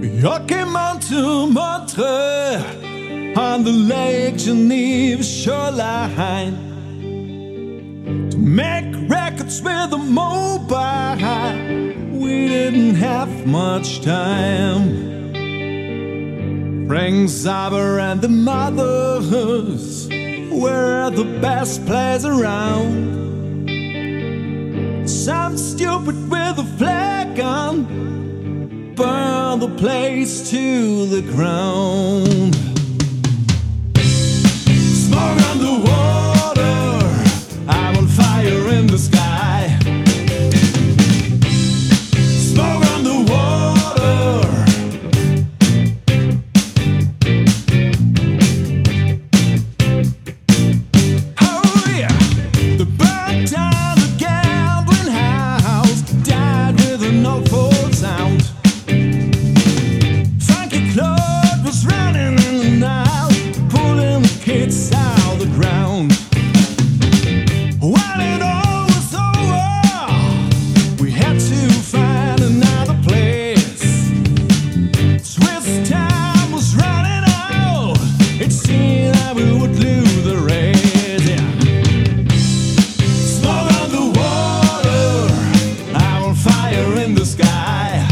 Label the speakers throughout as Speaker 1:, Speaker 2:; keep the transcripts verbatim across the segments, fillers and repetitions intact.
Speaker 1: Hockey Mountain Montreux on the Lake Geneva shoreline to make records with a mobile. We didn't have much time. Frank Zappa and the Mothers were the best players around. Some stupid with a flag gun burn the place to the ground. Smoke on the water, I'm on fire in the sky. Smoke on the water. Oh yeah, the burnt down the gambling house died with an awful sound. Kids out the ground. When it all was over, we had to find another place. Swiss time was running out. It seemed that we would lose the race. Yeah. Smoke on the water, I'm on fire in the sky.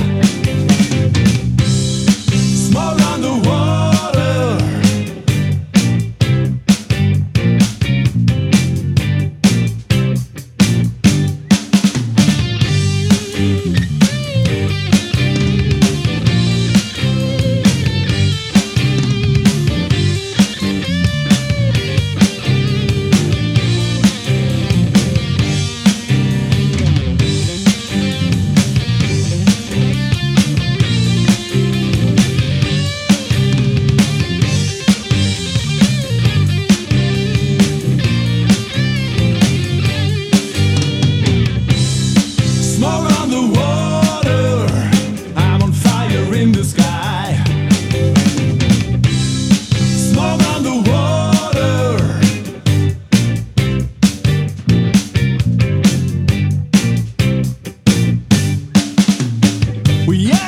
Speaker 1: Smoke on the water. We